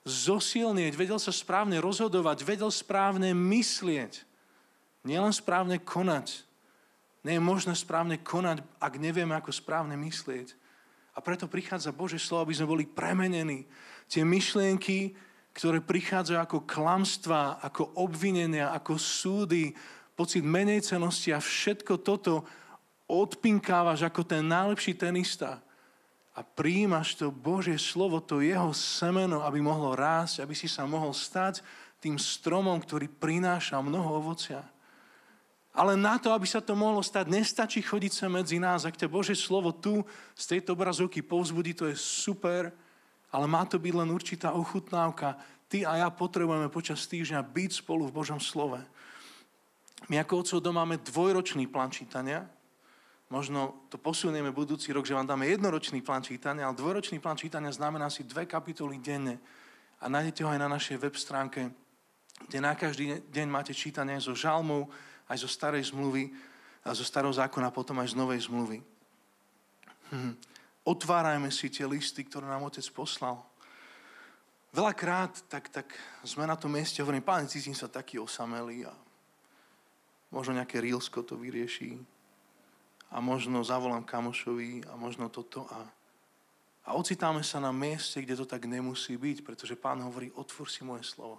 Speaker 1: zosilnieť, vedel sa správne rozhodovať, vedel správne myslieť. Nielen správne konať. Nie je možné správne konať, ak nevieme, ako správne myslieť. A preto prichádza Božie slovo, aby sme boli premenení. Tie myšlienky, ktoré prichádzajú ako klamstvá, ako obvinenia, ako súdy, pocit menejcenosti a všetko toto odpinkávaš ako ten najlepší tenista a prijímaš to Božie slovo, to jeho semeno, aby mohlo rásť, aby si sa mohol stať tým stromom, ktorý prináša mnoho ovocia. Ale na to, aby sa to mohlo stať, nestačí chodiť sa medzi nás. Ak ťa Božie slovo tu z tejto obrazovky povzbudí, to je super, ale má to byť len určitá ochutnávka. Ty a ja potrebujeme počas týždňa byť spolu v Božom slove. My ako otcov doma máme dvojročný plán čítania. Možno to posunieme budúci rok, že vám dáme jednoročný plán čítania, ale dvojročný plán čítania znamená si dve kapitoly denne. A nájdete ho aj na našej web stránke, kde na každý deň máte čítanie zo žalmov, aj zo starej zmluvy, a zo starého zákona, a potom aj z novej zmluvy. Hm. Otvárajme si tie listy, ktoré nám Otec poslal. Veľakrát tak, tak sme na tom mieste, hovorím, Páne, cítim sa taký osamelý a možno nejaké rílsko to vyrieši a možno zavolám kamošovi a možno toto a, a ocitáme sa na mieste, kde to tak nemusí byť, pretože Pán hovorí, otvor si moje slovo.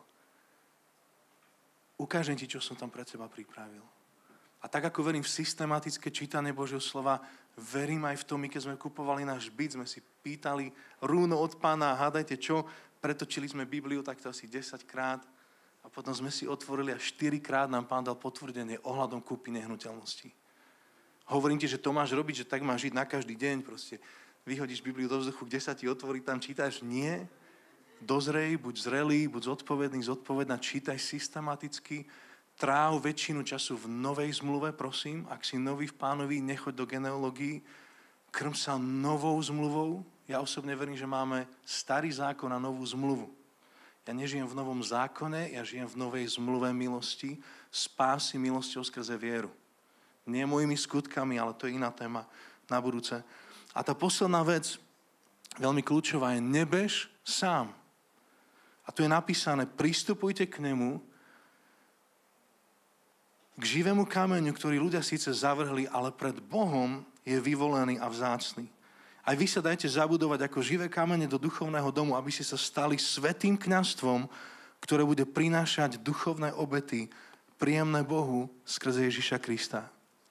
Speaker 1: Ukážem ti, čo som tam pred teba pripravil. A tak ako verím v systematické čítanie Božieho slova, verím aj v tom, my keď sme kupovali náš byt, sme si pýtali rúno od Pána, hádajte čo, pretočili sme Bibliu takto asi desaťkrát a potom sme si otvorili a štyrikrát nám Pán dal potvrdenie ohľadom kúpy nehnuteľnosti. Hovorím ti, že to máš robiť, že tak máš žiť na každý deň, proste vyhodíš Bibliu do vzduchu, kde sa ti otvorí, tam čítaš, nie. Dozrej, buď zrelý, buď zodpovedný, zodpovedná, čítaj systematicky, tráv väčšinu času v novej zmluve, prosím, ak si nový v Pánovi, nechoď do genealógií, krm sa novou zmluvou. Ja osobne verím, že máme starý zákon a novú zmluvu. Ja nežijem v novom zákone, ja žijem v novej zmluve milosti, spásy milosťou skrze vieru. Nie mojimi skutkami, ale to je iná téma na budúce. A tá posledná vec, veľmi kľúčová, je nebež sám. A tu je napísané, pristupujte k nemu, k živému kameňu, ktorý ľudia síce zavrhli, ale pred Bohom je vyvolený a vzácny. Aj vy sa dajte zabudovať ako živé kamene do duchovného domu, aby ste sa stali svätým kňazstvom, ktoré bude prinášať duchovné obety, príjemné Bohu skrze Ježiša Krista.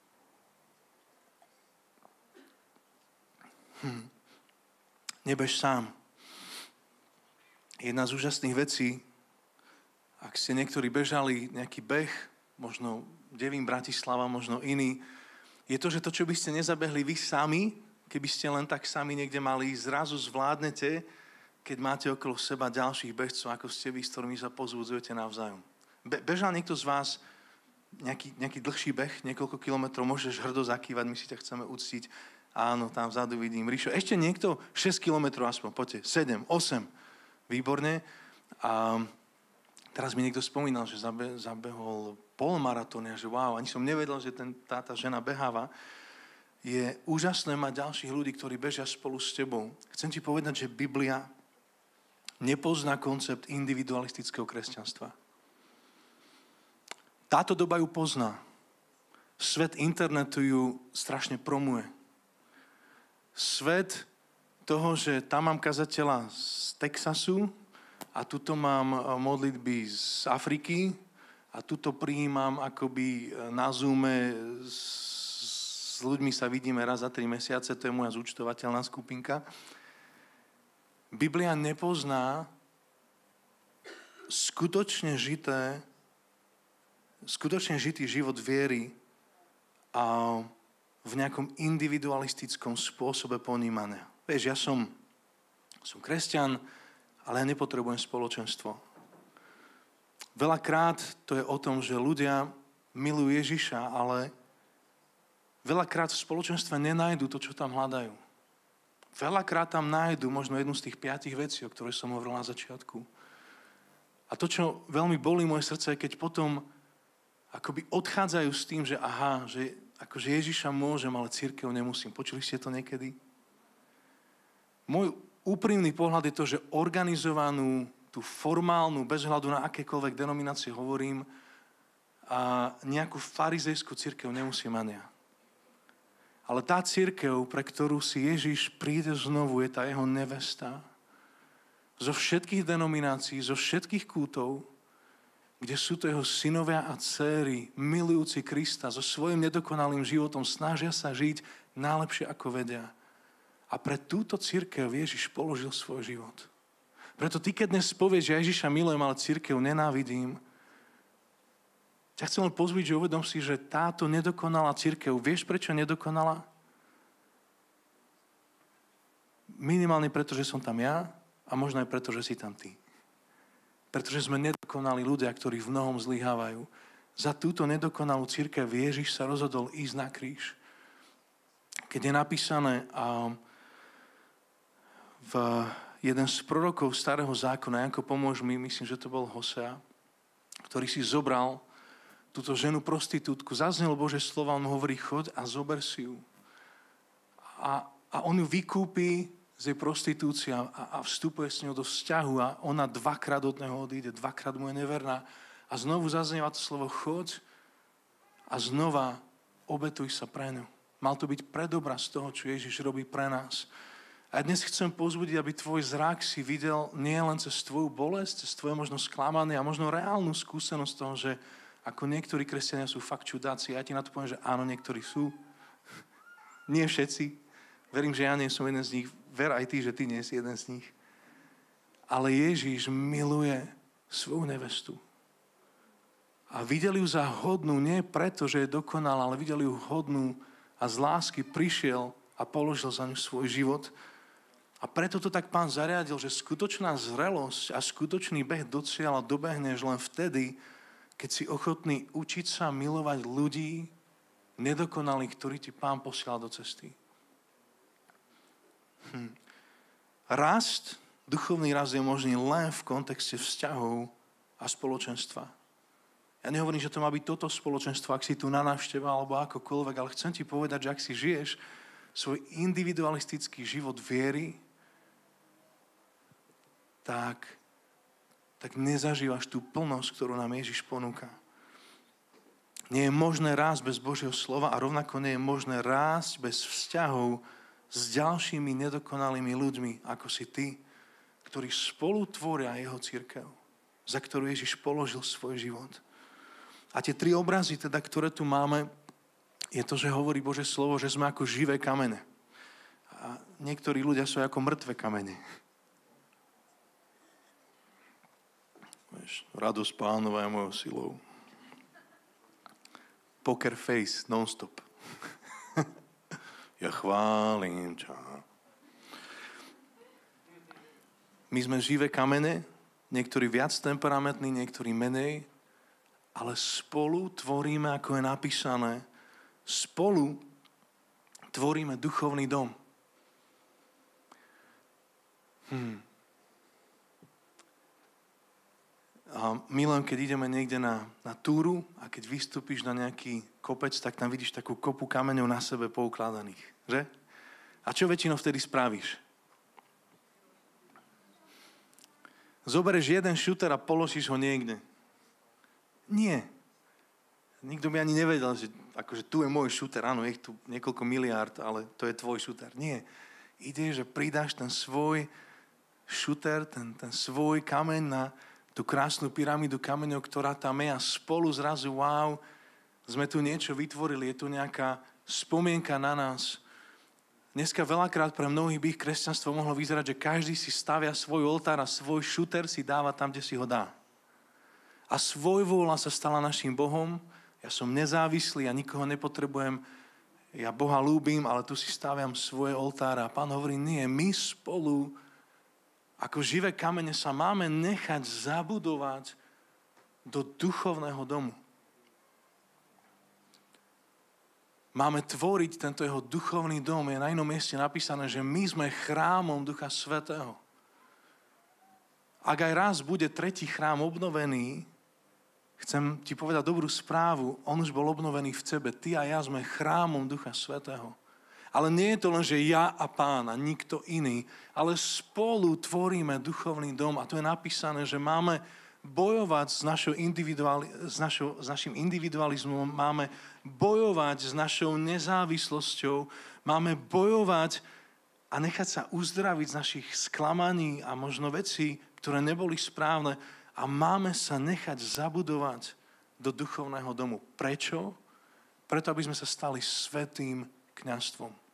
Speaker 1: Hm. Nebež sám. Jedna z úžasných vecí, ak ste niektorí bežali nejaký beh, možno Devín Bratislava, možno iný, je to, že to, čo by ste nezabehli vy sami, keby ste len tak sami niekde mali, zrazu zvládnete, keď máte okolo seba ďalších bežcov, ako ste vy, s ktorými sa pozbudzujete navzájom. Be- bežal niekto z vás nejaký, nejaký dlhší beh, niekoľko kilometrov, môžeš hrdo zakývať, my si ťa chceme uctiť. Áno, tam vzadu vidím. Ríšo, ešte niekto? šesť kilometrov aspoň, poďte. sedem, osem. Výborne. A teraz mi niekto spomínal, že zabe, zabehol polmaratón. Ja, že wow, ani som nevedel, že ten, táta žena beháva. Je úžasné mať ďalších ľudí, ktorí bežia spolu s tebou. Chcem ti povedať, že Biblia nepozná koncept individualistického kresťanstva. Táto doba ju pozná. Svet internetu ju strašne promuje. Svet toho, že tam mám kazateľa z Texasu a tuto mám modlitby z Afriky a tuto prijímam akoby na Zoome s, s ľuďmi sa vidíme raz za tri mesiace, to je moja zúčtovateľná skupinka. Biblia nepozná skutočne žité, skutočne žitý život viery a v nejakom individualistickom spôsobe ponímania. Vieš, ja som, som kresťan, ale ja nepotrebujem spoločenstvo. Veľakrát to je o tom, že ľudia milujú Ježiša, ale veľakrát v spoločenstve nenájdu to, čo tam hľadajú. Veľakrát tam nájdu možno jednu z tých piatich vecí, o ktorej som hovoril na začiatku. A to, čo veľmi bolí moje srdce, je keď potom akoby odchádzajú s tým, že aha, že akože Ježiša môžem, ale cirkev nemusím. Počuli ste to niekedy? Môj úprimný pohľad je to, že organizovanú tú formálnu, bez hľadu na akékoľvek denominácie hovorím, a nejakú farizejskú cirkev nemusí mať. Ale tá cirkev, pre ktorú si Ježiš príde znovu, je tá jeho nevesta. Zo všetkých denominácií, zo všetkých kútov, kde sú to jeho synovia a dcéry, milujúci Krista, so svojím nedokonalým životom snažia sa žiť najlepšie, ako vedia. A pre túto cirkev Ježiš položil svoj život. Preto ty, keď dnes povieš, že Ježiša milujem, ale cirkev nenávidím, ťa chcem len pozbudiť, že uvedom si, že táto nedokonalá cirkev, vieš prečo nedokonalá? Minimálne preto, že som tam ja a možno aj preto, že si tam ty. Pretože sme nedokonalí ľudia, ktorí v mnohom zlyhávajú. Za túto nedokonalú cirkev Ježiš sa rozhodol ísť na kríž. Keď je napísané um, v jeden z prorokov starého zákona, Janko, pomôž mi, myslím, že to bol Hosea, ktorý si zobral túto ženu prostitútku, zaznelo Božie slova, on hovorí, choď a zober si ju. A, a on ju vykúpi z jej prostitúcie a, a vstupuje s ňou do vzťahu a ona dvakrát od neho odíde, dvakrát mu je neverná. A znovu zaznieva to slovo choď a znova obetuj sa pre ňu. Mal to byť predobraz toho, čo Ježiš robí pre nás. A dnes chcem pozbudiť, aby tvoj zrak si videl nie len cez tvoju bolesť, cez tvoje možno sklamanie a možno reálnu skúsenosť toho, že ako niektorí kresťania sú fakt čudáci. Ja ti na to poviem, že áno, niektorí sú. Nie všetci. Verím, že ja nie som jeden z nich. Ver aj ty, že ty nie si jeden z nich. Ale Ježiš miluje svoju nevestu. A videli ju za hodnú, nie preto, že je dokonalá, ale videli ju hodnú a z lásky prišiel a položil za ňu svoj život. A preto to tak Pán zariadil, že skutočná zrelosť a skutočný beh do cieľa dobehneš len vtedy, keď si ochotný učiť sa milovať ľudí nedokonalých, ktorí ti Pán posiela do cesty. Hm. Rast, duchovný rast je možný len v kontexte vzťahov a spoločenstva. Ja nehovorím, že to má byť toto spoločenstvo, ak si tu na návšteve alebo akokoľvek, ale chcem ti povedať, že ak si žiješ svoj individualistický život viery, tak, tak nezažívaš tú plnosť, ktorú nám Ježiš ponúka. Nie je možné rásť bez Božieho slova a rovnako nie je možné rásť bez vzťahov s ďalšími nedokonalými ľuďmi, ako si ty, ktorí spolu tvoria jeho cirkev, za ktorú Ježiš položil svoj život. A tie tri obrazy, teda, ktoré tu máme, je to, že hovorí Božie slovo, že sme ako živé kamene. A niektorí ľudia sú ako mŕtve kamene. Vieš, radosť Pánova je mojou silou. Poker face, non-stop. Ja chválim ťa. My sme živé kamene, niektorí viac temperamentní, niektorí menej, ale spolu tvoríme, ako je napísané, spolu tvoríme duchovný dom. Hm. A milujem, keď ideme niekde na, na túru a keď vystúpiš na nejaký kopec, tak tam vidíš takú kopu kameňov na sebe poukladaných. Že? A čo väčšinou vtedy spravíš? Zoberieš jeden šuter a položíš ho niekde. Nie. Nikto by ani nevedel, že akože tu je môj šuter, áno, je tu niekoľko miliárd, ale to je tvoj šuter. Nie. Ide, že pridáš ten svoj šuter, ten, ten svoj kameň na tú krásnu pyramídu kameňov, ktorá tam je a spolu zrazu, wow, sme tu niečo vytvorili, je tu nejaká spomienka na nás. Dneska veľakrát pre mnohých by ich kresťanstvo mohlo vyzerať, že každý si stavia svoj oltár a svoj šuter si dáva tam, kde si ho dá. A svojvôľa sa stala našim Bohom, ja som nezávislý, ja nikoho nepotrebujem, ja Boha ľúbim, ale tu si staviam svoje oltára. A Pán hovorí, nie, my spolu ako živé kamene sa máme nechať zabudovať do duchovného domu. Máme tvoriť tento jeho duchovný dom. Je na inom mieste napísané, že my sme chrámom Ducha Svätého. Ak aj raz bude tretí chrám obnovený, chcem ti povedať dobrú správu, on už bol obnovený v tebe. Ty a ja sme chrámom Ducha Svätého. Ale nie je to len, že ja a Pán a nikto iný, ale spolu tvoríme duchovný dom a to je napísané, že máme bojovať s, našou individuali- s, našou, s našim individualizmom, máme bojovať s našou nezávislosťou, máme bojovať a nechať sa uzdraviť z našich sklamaní a možno vecí, ktoré neboli správne a máme sa nechať zabudovať do duchovného domu. Prečo? Preto, aby sme sa stali svätým kňazstvom.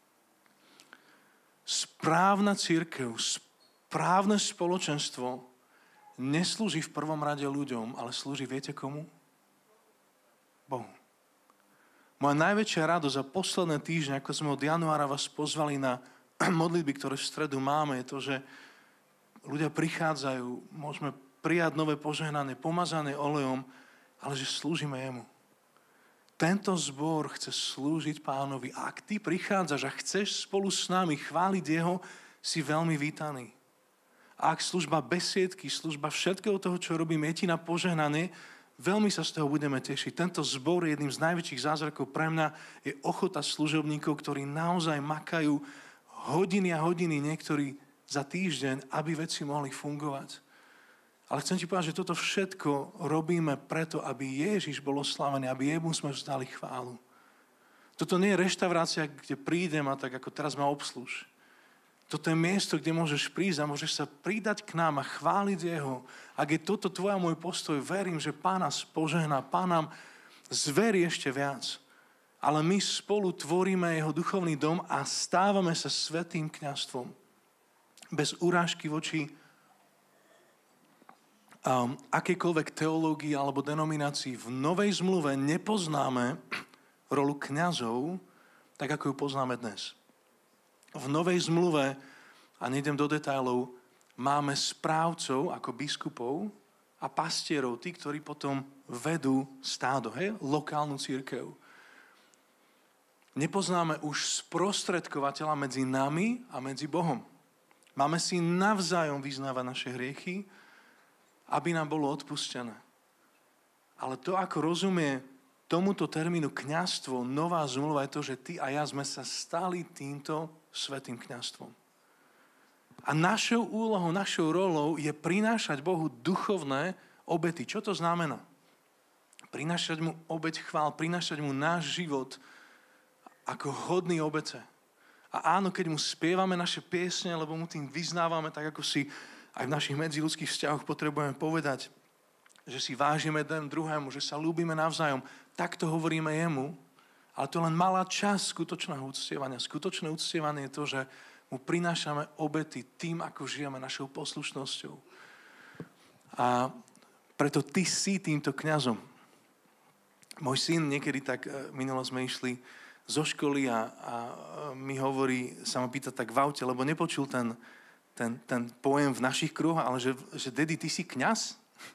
Speaker 1: Správna cirkev, správne spoločenstvo neslúži v prvom rade ľuďom, ale slúži, viete komu? Bohu. Moja najväčšia radosť za posledné týždne, ako sme od januára vás pozvali na modlitby, ktoré v stredu máme, je to, že ľudia prichádzajú, môžeme prijať nové požehnané, pomazané olejom, ale že slúžime jemu. Tento zbor chce slúžiť Pánovi. A ak ty prichádzaš a chceš spolu s nami chváliť jeho, si veľmi vítaný. A ak služba besiedky, služba všetkého toho, čo robíme, je ti na požehnanie, veľmi sa z toho budeme tešiť. Tento zbor je jedným z najväčších zázrakov pre mňa, je ochota služobníkov, ktorí naozaj makajú hodiny a hodiny, niektorí za týždeň, aby veci mohli fungovať. Ale chcem ti povedať, že toto všetko robíme preto, aby Ježiš bol oslávený, aby jemu sme vzdali chválu. Toto nie je reštaurácia, kde prídem a tak ako teraz ma obslúž. Toto je miesto, kde môžeš prísť a môžeš sa pridať k nám a chváliť jeho. Ak je toto tvoj a môj postoj, verím, že Pán nás požehná, Pán nám zverí ešte viac. Ale my spolu tvoríme jeho duchovný dom a stávame sa svätým kňazstvom. Bez urážky voči um, akejkoľvek teológii alebo denominácii. V Novej zmluve nepoznáme rolu kňazov, tak ako ju poznáme dnes. V Novej zmluve, a nejdem do detailov, máme správcov ako biskupov a pastierov, tí, ktorí potom vedú stádo, hej? Lokálnu cirkev. Nepoznáme už sprostredkovateľa medzi nami a medzi Bohom. Máme si navzájom vyznávať naše hriechy, aby nám bolo odpustené. Ale to, ako rozumie tomuto termínu kňazstvo, nová zmluva, je to, že ty a ja sme sa stali týmto svätým kňazstvom. A našou úlohou, našou rolou je prinášať Bohu duchovné obety. Čo to znamená? Prinášať mu obeť chvál, prinášať mu náš život ako hodný obete. A áno, keď mu spievame naše piesne, lebo mu tým vyznávame, tak ako si aj v našich medziľudských vzťahoch potrebujeme povedať, že si vážime jeden druhému, že sa ľúbime navzájom, tak to hovoríme jemu. Ale to je len malá časť skutočného uctievania. Skutočné uctievanie je to, že mu prinášame obety tým, ako žijeme našou poslušnosťou. A preto ty si týmto kňazom. Môj syn niekedy tak, minulo sme išli zo školy a, a mi hovorí, sa ma pýta tak v aute, lebo nepočul ten, ten, ten pojem v našich kruhoch, ale že, že Daddy, ty si kňaz?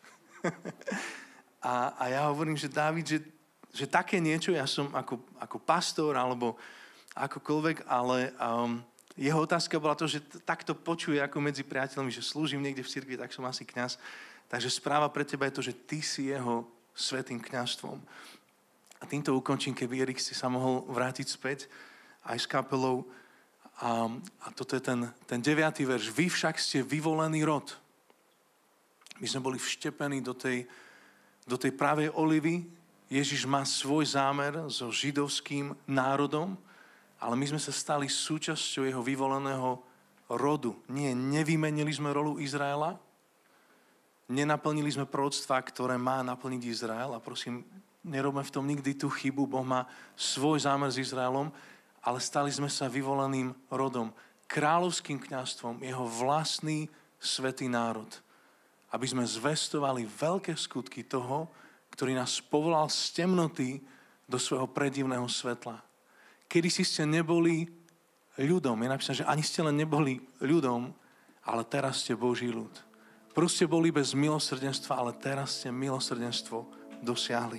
Speaker 1: a, a ja hovorím, že Dávid, že že také niečo, ja som ako, ako pastor alebo akokoľvek, ale um, jeho otázka bola to, že t- takto počuje ako medzi priateľmi, že slúžim niekde v cirkvi, tak som asi kňaz. Takže správa pre teba je to, že ty si jeho svätým kňazstvom. A týmto ukončím, keby Erik si sa mohol vrátiť späť aj s kapelou. A, a toto je ten, ten deviatý verš. Vy však ste vyvolený rod. My sme boli vštepení do tej, do tej pravej olivy. Ježiš má svoj zámer so židovským národom, ale my sme sa stali súčasťou jeho vyvoleného rodu. Nie, nevymenili sme rolu Izraela, nenaplnili sme proroctvá, ktoré má naplniť Izrael a prosím, nerobme v tom nikdy tú chybu, Boh má svoj zámer s Izraelom, ale stali sme sa vyvoleným rodom, kráľovským kňazstvom, jeho vlastný svätý národ, aby sme zvestovali veľké skutky toho, ktorý nás povolal z temnoty do svojho predivného svetla. Kedy si ste neboli ľudom, je napísané, že ani ste len neboli ľudom, ale teraz ste Boží ľud. Prv ste boli bez milosrdenstva, ale teraz ste milosrdenstvo dosiahli.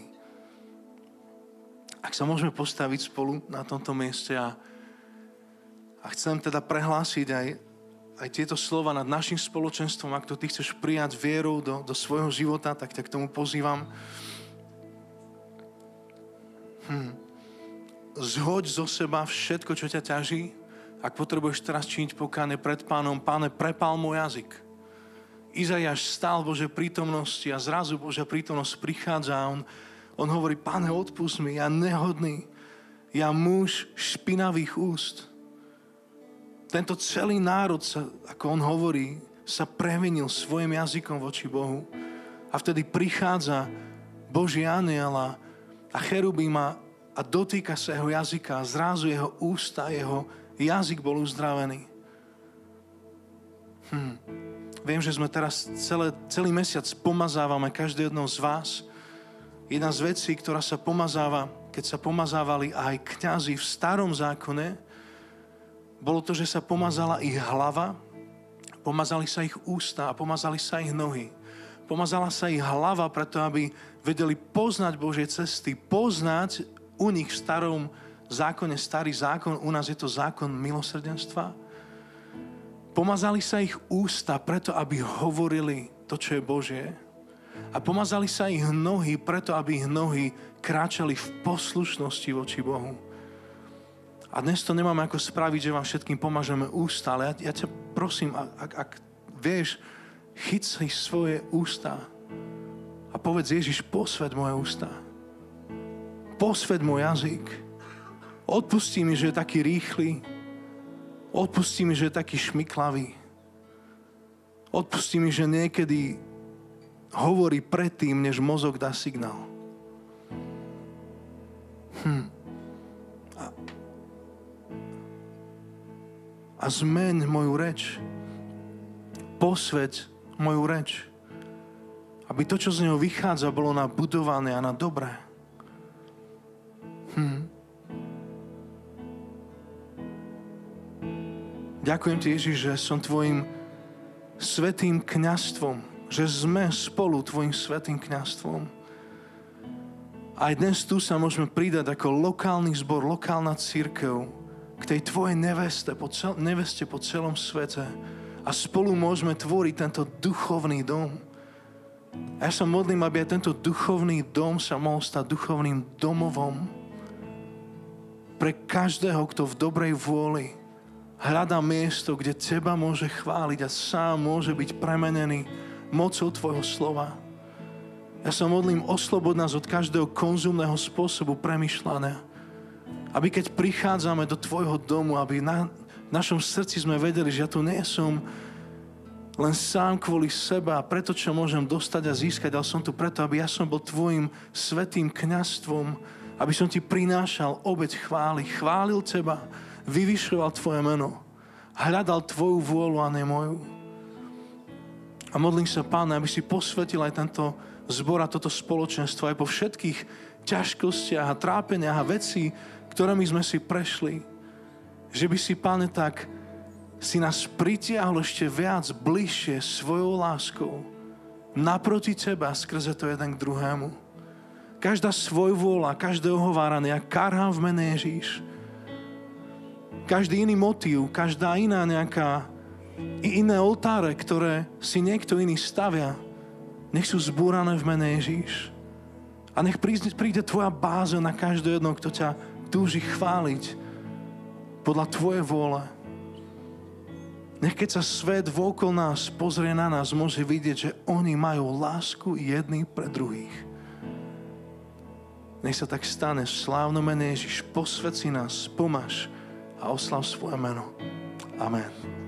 Speaker 1: Ak sa môžeme postaviť spolu na tomto mieste a, a chcem teda prehlásiť aj, aj tieto slova nad našim spoločenstvom, ak to ty chceš prijať vierou do, do svojho života, tak ťa k tomu pozývam. Hm. zhoď zo seba všetko, čo ťa ťaží. Ak potrebuješ teraz činiť pokánie pred Pánom, Páne, prepál môj jazyk. Izaiáš stál v Božej prítomnosti a zrazu Božia prítomnosť prichádza a on, on hovorí, Pane, odpusť mi, ja nehodný, ja muž špinavých úst. Tento celý národ, sa, ako on hovorí, sa previnil svojim jazykom voči Bohu. A vtedy prichádza Boží anjel a, a cherubím a, a dotýka sa jeho jazyka a zrazu jeho ústa, jeho jazyk bol uzdravený. Hm. Viem, že sme teraz celé, celý mesiac pomazávame každý jednou z vás. Jedna z vecí, ktorá sa pomazáva, keď sa pomazávali aj kňazi v starom zákone, bolo to, že sa pomazala ich hlava, pomazali sa ich ústa a pomazali sa ich nohy. Pomazala sa ich hlava preto, aby vedeli poznať Božie cesty, poznať u nich v starom zákone, starý zákon, u nás je to zákon milosrdenstva. Pomazali sa ich ústa preto, aby hovorili to, čo je Božie. A pomazali sa ich nohy preto, aby ich nohy kráčali v poslušnosti voči Bohu. A dnes to nemáme ako spraviť, že vám všetkým pomažeme ústa, ale ja, ja ťa prosím, ak, ak vieš, chyť si svoje ústa a povedz, Ježiš, posväť moje ústa. Posväť môj jazyk. Odpustí mi, že je taký rýchly. Odpustí mi, že je taký šmyklavý. Odpustí mi, že niekedy hovorí predtým, než mozog dá signál. Hm. A, a zmeň moju reč. Posväť moju reč. Aby to, čo z neho vychádza, bolo na budované a na dobré. Hm. Ďakujem ti, Ježiš, že som tvojim svätým kňazstvom, že sme spolu tvojim svätým kňazstvom. Aj dnes tu sa môžeme pridať ako lokálny zbor, lokálna cirkev k tej tvojej neveste po, cel- neveste po celom svete. A spolu môžeme tvoriť tento duchovný dom. A ja sa modlím, aby aj tento duchovný dom sa mohol stať duchovným domovom pre každého, kto v dobrej vôli hľadá miesto, kde teba môže chváliť a sám môže byť premenený mocou tvojho slova. Ja sa modlím, oslobod nás od každého konzumného spôsobu premýšľania. Aby keď prichádzame do tvojho domu, aby na v našom srdci sme vedeli, že ja tu nie som len sám kvôli seba a preto, čo môžem dostať a získať, ale som tu preto, aby ja som bol tvojim svätým kňazstvom, aby som ti prinášal obeť chvály, chválil teba, vyvyšoval tvoje meno, hľadal tvoju vôľu a ne moju. A modlím sa, Páne, aby si posvetil aj tento zbor a toto spoločenstvo aj po všetkých ťažkostiach a trápeniach a vecí, ktorými sme si prešli. Že by si, Pane, tak si nás pritiahol ešte viac bližšie svojou láskou naproti teba skrze to jeden k druhému. Každá svojvôľa, každé ohováranie, ja karhám v mene Ježíš. Každý iný motív, každá iná nejaká iné oltáre, ktoré si niekto iný stavia, nech sú zbúrané v mene Ježíš. A nech príde, príde tvoja báza na každého jedno, kto ťa túži chváliť podľa tvojej vôle. Nech keď sa svet vôkol nás pozrie na nás, môže vidieť, že oni majú lásku jedný pre druhých. Nech sa tak stane v slávnom mene Ježiš. Posväť si nás, pomáš a oslav svoje meno. Amen.